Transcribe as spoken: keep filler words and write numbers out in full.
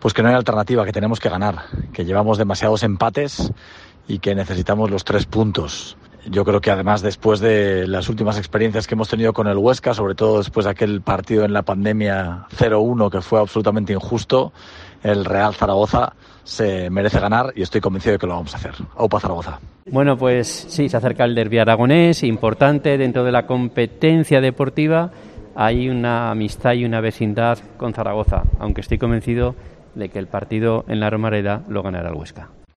Pues que no hay alternativa, que tenemos que ganar, que llevamos demasiados empates y que necesitamos los tres puntos. Yo creo que además después de las últimas experiencias que hemos tenido con el Huesca, sobre todo después de aquel partido en la pandemia cero uno que fue absolutamente injusto, el Real Zaragoza se merece ganar y estoy convencido de que lo vamos a hacer. Aupa Zaragoza. Bueno, pues sí, se acerca el derbi aragonés, importante dentro de la competencia deportiva. Hay una amistad y una vecindad con Zaragoza, aunque estoy convencido de que el partido en la Romareda lo ganará el Huesca.